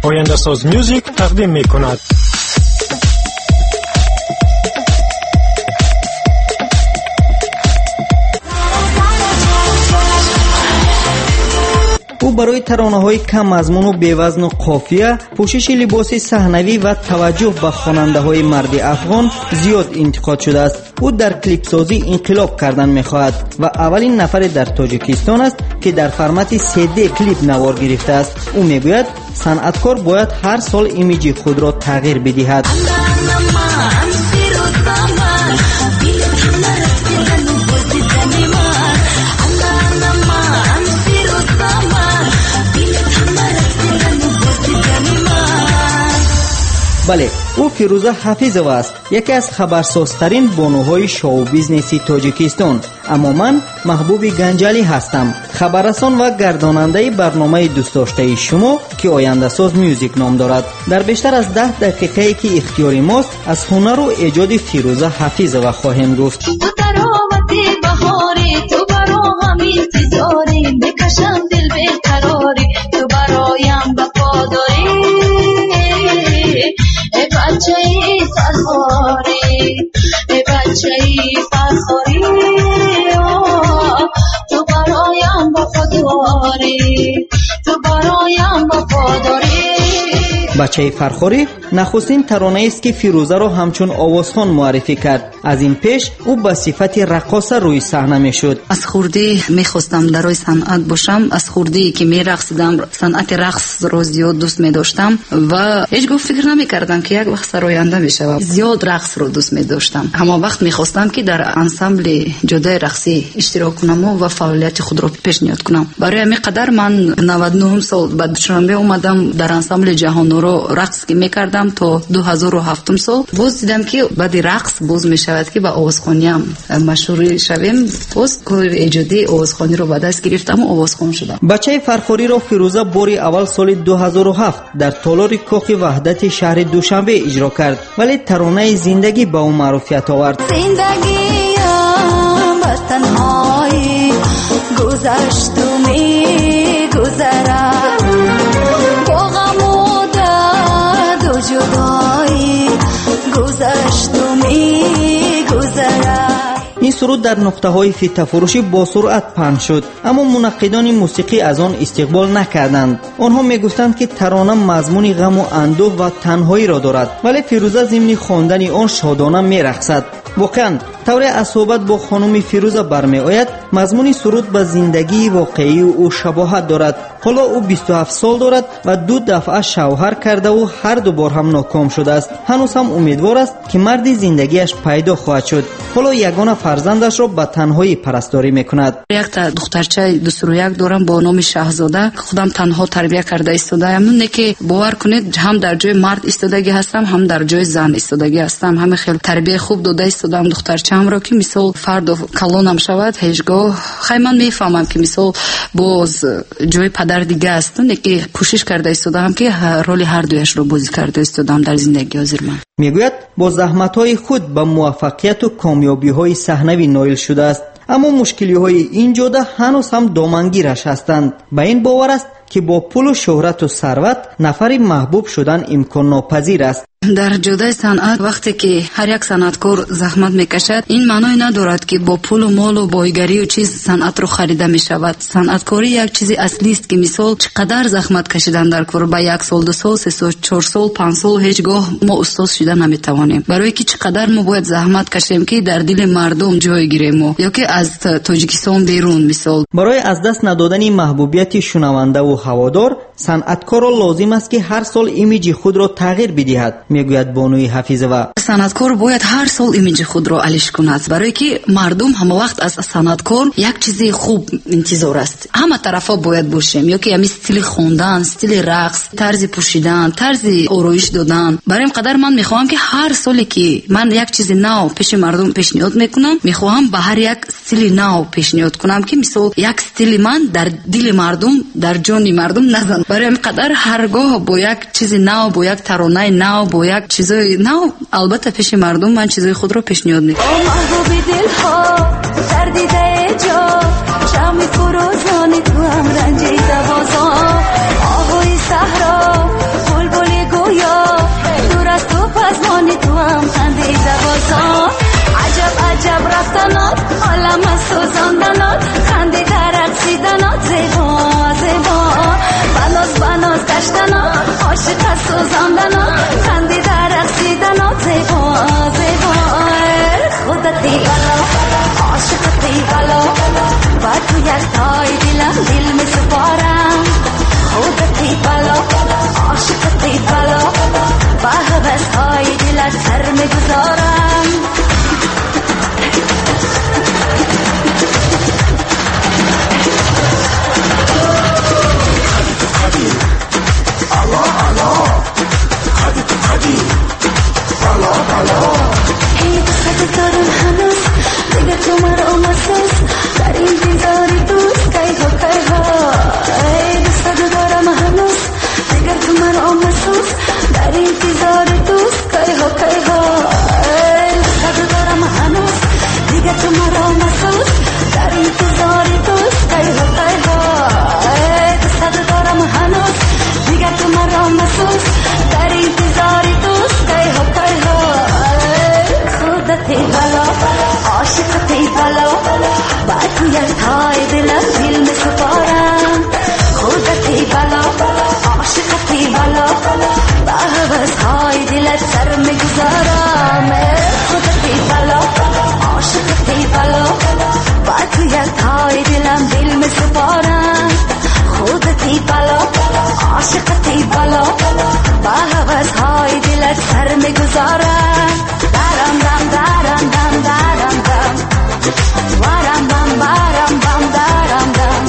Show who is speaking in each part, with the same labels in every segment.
Speaker 1: آینده‌ساز میوزیک تقدیم می‌کند.
Speaker 2: او برای ترانه‌های کم مضمون و بی‌وزن و قافیه، پوشش لباس صحنوی و توجه به خواننده‌های مرد افغان زیاد انتقاد شده است. او در کلیپ سازی انقلاب کردن می‌خواهد و اولین نفر در تاجیکستان است که در فرمت 3D کلیپ نوار گرفته است. او میگوید صنعتکار باید هر سال ایمیج خود را تغییر بدهد. بله، او فیروزه حفیظова است، یکی از خبرسازترین بانوهای شو بیزنسی تاجیکستان. اما من محبوب گنجالی هستم، خبررسان و گرداننده برنامه دوست داشته شما که آینده ساز میوزیک نام دارد. در بیشتر از 10 دقیقه که اختیاری ماست از هنر و ایجاد فیروزه حفیظova خواهیم گفت. بچه فرخوری نخستین ترانه است که فیروزه را همچون آوازخوان معرفی کرد. از این پیش او به صفت رقاصه روی صحنه میشد.
Speaker 3: از خوردی میخواستم در روی صنعت باشم، از خوردی که میرقصیدم صنعت رقص رو زیاد دوست میداشتم و هیچ گفت فکر نمیکردم که یک وقت سراینده میشم. زیاد رقص رو دوست میداشتم. همه وقت میخواستم که در انسامبل جدای رقصی اشتراک کنم و فعالیت خود را پیشنهاد کنم. برای همین قدر من 99 سال بعد دوشنبه اومدم در انسامبل جهان رو رقص که میکردم تا 2007 سال. باز دیدم که بعد رقص باز میشود که با آوازخوانی هم مشهور شویم. باز کار ایجادی آوازخوانی رو به دست گرفتم و آوازخوان شدم.
Speaker 2: بچه فرخوری را فیروزه باری اول سال 2007 در تالار کاخ وحدت شهر دوشنبه اجرا کرد، ولی ترانه زندگی به او معروفیت آورد.
Speaker 4: زندگیم با تنهایی گذشت و میگذرد، با غم و درد و جدایی گذشت و میگذرد.
Speaker 2: این سرود در نقطه‌های فیته فروشی با سرعت پخش شد، اما منقدان موسیقی از آن استقبال نکردند. آنها میگفتند که ترانه مضمون غم و اندوه و تنهایی را دارد، ولی فیروزه ضمن خواندن آن شادانه میرقصد. واقعا طور از صحبت با خانم فیروزه برمی آید مضمون سرود به زندگی واقعی او شباهت دارد. حالا او 27 سال دارد و 2 دفعه شوهر کرده و هر دو بار هم ناکام شده است. هنوز هم امیدوار است که مرد زندگیش پیدا خواهد شد. حالا یگانه فرزندش را به تنهایی پرستاری میکند.
Speaker 3: یک دخترچه 21 دارم با نام شهزاده، خودم تنها تربیت کرده ایستادم. نه که باور کنید هم در جای مرد ایستادگی هستم هم در جای زن ایستادگی هستم. همه خیلی تربیت خوب داده ایستادم دخترچه‌ام را که مثال فرد کلونم شود هیچگاه خیلی من میفهمم که مثال باز جای پدر دیگه است. نه که کوشش کرده ایستادم که رول هر دویش رو بازی کرده ایستادم در زندگی حاضر. من
Speaker 2: میگوید با زحمت‌های خود به موفقیت و کامیابی‌های صحنوی نائل شده است، اما مشکلی‌های این جاده هنوز هم دامنگیرش هستند. به این باور است که با پول و شهرت و ثروت نفری محبوب شدن امکان ناپذیر است.
Speaker 3: در جدای صنعت وقتی که هر یک صنعتکار زحمت میکشد این معنی ندارد که با پول و مال و بایگری و چیز صنعت رو خریده میشود. صنعتکاری یک چیزی اصلی است که مثال چقدر زحمت کشیدن در کار. با 1 سال 2 سال 3 سال 4 سال 5 سال هیچگاه ما استاد شده نمیتوانیم. برای که چقدر ما باید زحمت کشیم که در دل مردم جای گیریم یا که از تاجیکستان بیرون مثال.
Speaker 2: برای از دست ندادن محبوبیت شنونده و هوادار صنعتکار لازم است که هر سال ایمیج خود را تغییر بدهد، میگوید بانوی حفیظova.
Speaker 3: صنعتکار باید هر سال ایمیج خود را علیش کند، برای که مردم همه وقت از صنعتکار یک چیز خوب انتظار است. همه طرفا باید باشیم، یا که همین استیل خوندن، استیل رقص، طرز پوشیدن، طرز آرایش دادن. برای این قدر من میخوام که هر سالی که من یک چیز نو پیش مردم پیشنهاد میکنم، میخوام به هر یک استیل نو پیشنهاد کنم که مثلا یک استیل من در دل مردم، در جان مردم نزن. برای این قدر هرگاه با یک چیز نو، با یک ترانه نو، با یک چیزای نو البته پیش مردم من چیزای خود رو پیشنهاد میکنم.
Speaker 4: محبوب دلها سردیده جا شمی فروزانی تو هم رنجیده بازا آهوی صحرا گل سوزاندنات خندیده رقصیدنات زیبا زیبا بناز بناز گشتنات عاشق سوزاندنات خندیده رقصیدنات زیبا زیبا خودتی بالا عاشقتی بالا با تو یک تای دلم دل می سپارم خودتی بالا عاشقتی بالا با هوس های دلت سر می گذارم ای دوست دارم هنوز دیگه تو مرا محسوس در انتظاری دوست کی ها ای دوست دارم هنوز دیگه تو مرا محسوس در انتظاری دوست کی ها ای دوست دارم هنوز دیگه تو مرا محسوس در انتظاری دوست کی ها ای دوست دارم هنوز دیگه تو مرا محسوس در انتظاری دوست کی ها خودتی بالا عاشقتی بالا با تو یک تای دلم دل می سپارم خودتی بالا عاشقتی بالا با هوس های دلت سر می گذارم خودتی بالا عاشقتی بالا با تو یک تای دلم دل می سپارم خودتی بالا عاشقتی بالا با هوس های دلت سر می گذارم دارم دم دارم دم دارم دم وارم دم بارم بم دارم دم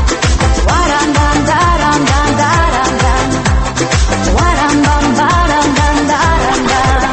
Speaker 4: وارم دم دارم دم دارم دم وارم دم بارم دم دارم دم.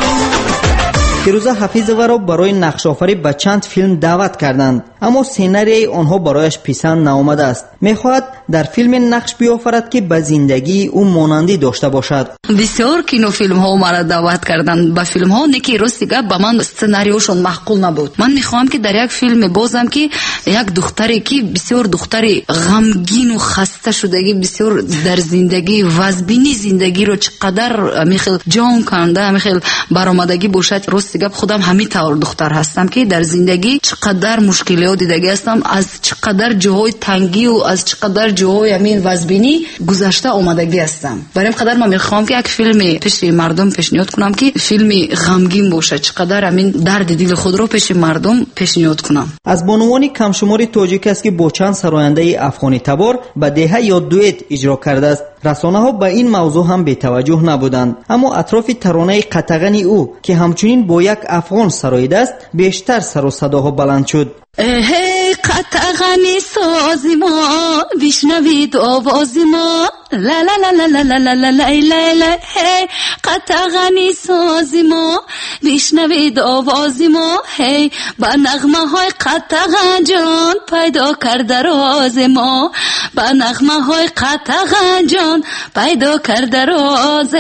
Speaker 2: فیروزه حفیظова را برای نقش‌آفری به چند فیلم دعوت کردند، اما سیناریوی آنها برایش پسند نآمده است. می‌خواهد در فیلم نقش بیاورد که به زندگی او مانندی داشته باشد.
Speaker 3: بسیار کینو فیلم ها مرا دعوت کردند به فیلم ها نکی راستی به من سناریوشون معقول نبود. من میخوام که در یک فیلم بازم که یک دختری که بسیار دختری غمگین و خسته شدگی بسیار در زندگی وزبینی زندگی رو چقدر میخل جان کنده میخل برآمدگی باشد. راستی گپ خودم همین طور دختر هستم که در زندگی چقدر مشکلات دیدگی هستم، از چقدر جاهای تنگی و از چقدر جاهای همین وزبینی گذشته آمدگی هستم. برای این قدر من میخوام که یک فیلم پیش مردم پیشنهاد کنم که فیلم غمگین باشه، چقدر همین درد دل خود رو پیش مردم پیشنهاد کنم.
Speaker 2: از بانوانی کمشماری تاجیک است که با چند سراینده افغانی تبار به دهه یا دوئت اجرا کرده است. رسانه‌ها به این موضوع هم بی‌توجه نبودند، اما اطراف ترانه قطغن او که همچنین با یک افغان سراییده است بیشتر سر و صداها بلند شد.
Speaker 3: ای قطغنی سازی ما بشنوید آوازی ما لا لا لا لا لا لا لا لا لا لا هی قطغنی سازی ما بشنوید آوازی ما هی با نغمه های قطغن جان پیدا کرده راز ما با نغمه های قطغن جان پیدا کرده راز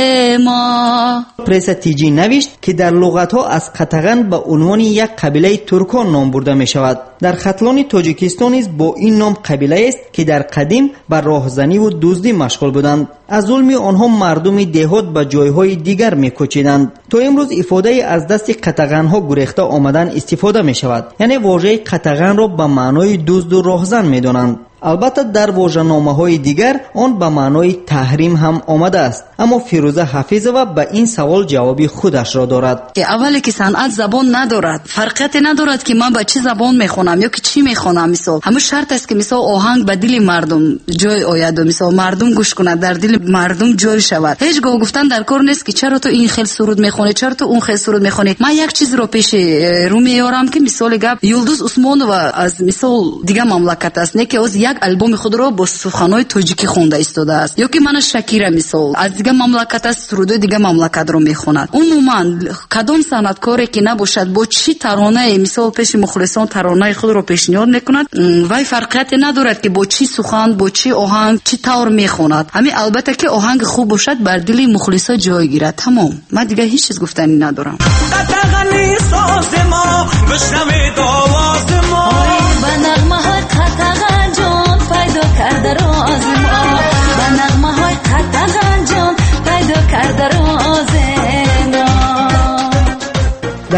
Speaker 3: ما.
Speaker 2: پرس تیجی نوشت که در لغت‌ها از قطغن به عنوان یک قبیله ترکان نام برده می شود. در ختلان تاجیکستان نیز با این نام قبیله است که در قدیم بر راهزنی و دزدی مشغول بودند. از ظلم آنها مردم دهات به جایهای دیگر می‌کوچیدند. تا امروز ifade از دست قطغن‌ها گریخته آمدن استفاده می شود. یعنی واژه قطغن را به معنای دزد و راهزن می‌دانند. البته در واژه‌نامه‌های دیگر آن به معنای تحریم هم آمده است، اما فیروزه حفیظova به این سوال جوابی خودش را دارد.
Speaker 3: اولی که صنعت زبان ندارد، فرقیت ندارد که من با چه زبان میخونم یا که چی میخونم. مثلا همون شرط است که مثلا آهنگ به دل مردم جای آید و مثلا مردم گوش کند، در دل مردم جای شود. هیچ گفتن در کار نیست که چرا تو این خیل سرود میخونی، چرا تو اون خیل سرود میخونی. من یک چیز رو پیش رو میارم که مثال گپ یلدوز عثمانова از مثال دیگه مملکت است، نه که از یک البوم خود رو با سخنهای تاجیکی خونده ایستاده است، یا که من شکیره مثال از دیگه مملکت است سرود دیگه مملکت رو میخوند. عموما کدام صنعتکاری که نباشد با چی ترانه مثال پیش مخلصان ترانه خود رو پیشنهاد میکند، وای فرقیت ندارد که با چی سخن با چی آهنگ چی طور میخوند. همین البته که آهنگ خوب باشد بر دل مخلصا جای گیرد. تمام، من دیگه هیچ چیز گفتنی ندارم.
Speaker 5: قطغنی ساز ما بشنوید آواز ما
Speaker 4: به نغمه های قطغن جان پیدا کرده راز ما به نغمه های قطغن جان پیدا کرده راز ما.
Speaker 2: در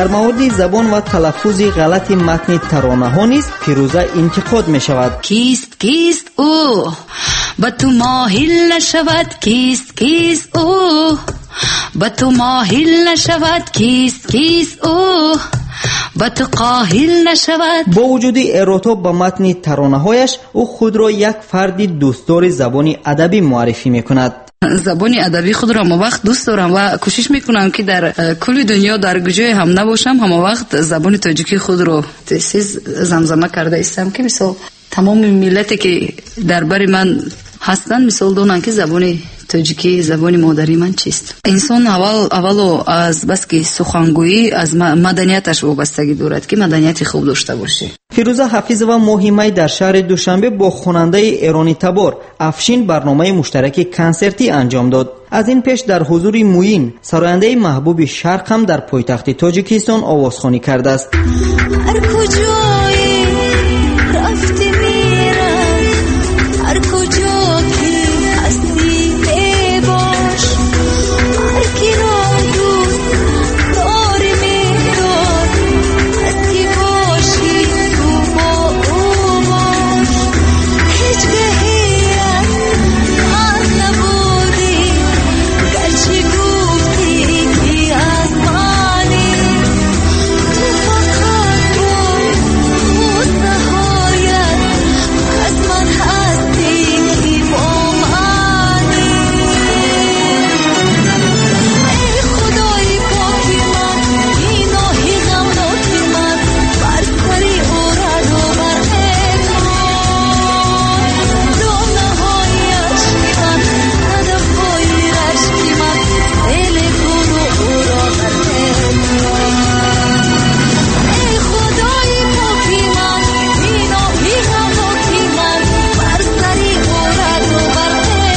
Speaker 2: در مورد زبان و تلفظ غلط متن ترانه ها نیز فیروزه انتقاد می شود.
Speaker 3: کیست کیست او با تو ماهل نشود، کیست کیست او با تو ماهل نشود، کیست کیست او با تو قاهل نشود.
Speaker 2: با وجود ارتباط با متن ترانه هایش او خود را یک فرد دوستدار زبان ادبی معرفی می کند.
Speaker 3: زبان ادبی خود را وقت دوست دارم و کوشش میکنم که در کل دنیا در کجای هم نباشم همه وقت زبان تاجیکی خود را تسیز زمزمه کرده استم که مثلا تمام ملتی که در بر من هستن مثال دونن که زبان تاجیکی زبان مادری من چیست. انسان اول از بس که سخنگویی از مدنیتش وابستگی دارد که مدنیت خوب داشته باشه.
Speaker 2: فیروزه حفیظ و مهیمی در شهر دوشنبه با خواننده ایرانی تبار افشین برنامه مشترک کنسرتی انجام داد. از این پیش در حضور موین سراینده محبوب شرق هم در پایتخت تاجیکستان آوازخوانی کرده است.
Speaker 4: هر کجایی رفتی میرم، هر کجا که هستی باش، هر کی را دوست داری میدار، هر کی باشی تو با او باش. هیچ بهیت از نبودی گرچه گفتی که از منی، تو فقط بود نهایت از من هستی که با منی. ای خدای پاکی من، ایناهی غمناکی من، بر سری او را بر دو نهایش که من هدفهای رشکی من دل کنو او را بر ای خدای پاکی من، ایناهی غمناکی من، بر سری او را بر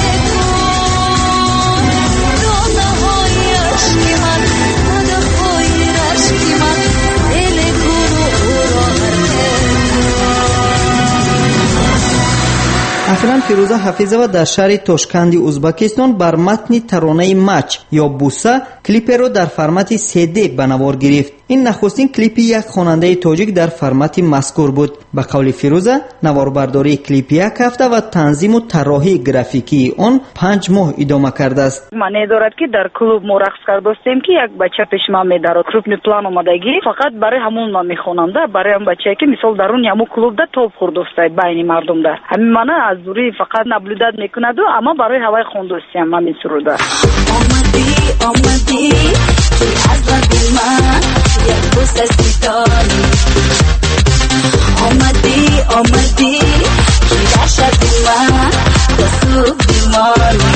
Speaker 4: دو نهایش که من هدفهای رشکی من دل کنو او را بر
Speaker 2: اخیراً فیروزه حفیظه و در شهر تاشکند ازبکستان بر متن ترانه مچ یا بوسه کلیپ را در فرمت 3D به نوار گرفت. این نخستین کلیپ یک خواننده تاجیک در فرمت مذکور بود. به قول فیروزه نواربرداری کلیپ یک هفته و تنظیم و طراحی گرافیکی آن 5 ماه ادامه کرده است.
Speaker 6: معنی دارد که در کلوب ما رقص کردیم که یک بچه پیش ما میدارد کروپنی پلان اومدگی فقط برای همون ما میخونم ده، برای هم بچه که مثال درون همو کلوب ده توپ خوردسته بین مردم ده، همین معنی از دوری فقط نبلودت میکند و اما برای هوای خوندوستی هم همین سروده.
Speaker 4: آمدی توی از دل من یک بوسه سیتانی، آمدی توی دشت من بسوب دیمانی،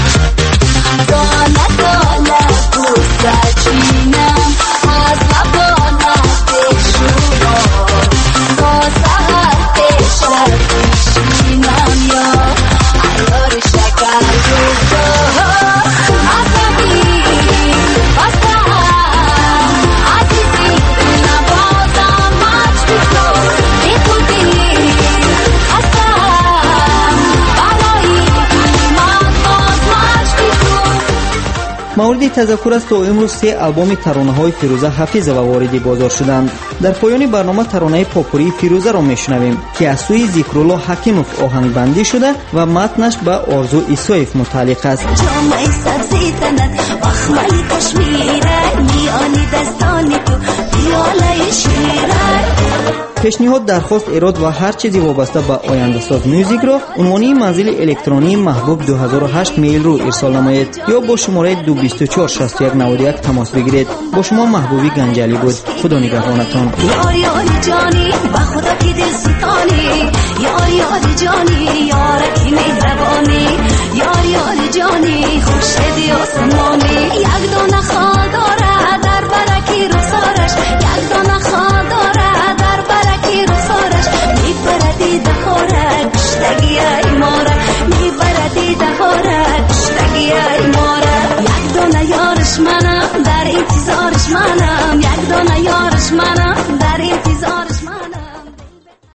Speaker 4: دانه بوسه چینم از لبانت شما، تا سهر کشت چینم یا ایار شکر گفتم
Speaker 2: مورد تذکر است تا امروز 3 آلبوم ترانه های فیروزه حفیظه و وارد بازار شدند. در پایان برنامه ترانه پاپوری فیروزه را میشنویم که از سوی ذکرالله حکیموف آهنگ بندی شده و متنش به آرزو ایسایف متعلق است.
Speaker 4: جامعه سبزی تنت مخملی کشمیره، میانی دستانی تو پیاله شیره.
Speaker 2: پیشنهاد، درخواست، ایراد و هر چیزی وابسته به آینده ساز میوزیک را عنوانی منزل الکترونی محبوب 2008 میل رو ارسال نمایید یا با شماره 2246191 تماس بگیرید. با شما محبوبی گنجلی بود. خدا نگهدارتان.
Speaker 4: آریان جانی با خدا